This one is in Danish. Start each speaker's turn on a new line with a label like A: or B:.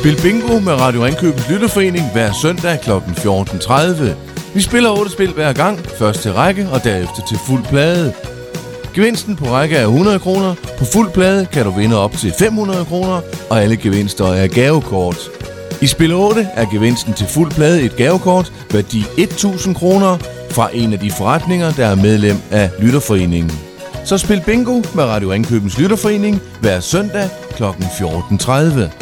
A: Spil bingo med Radio Ringkøbings Lytterforening hver søndag kl. 14.30. Vi spiller 8 spil hver gang, først til række og derefter til fuld plade. Gevinsten på række er 100 kroner. På fuld plade kan du vinde op til 500 kroner, og alle gevinster er gavekort. I spil 8 er gevinsten til fuld plade et gavekort værdi 1000 kroner fra en af de forretninger, der er medlem af Lytterforeningen. Så spil bingo med Radio Ringkøbings Lytterforening hver søndag kl. 14.30.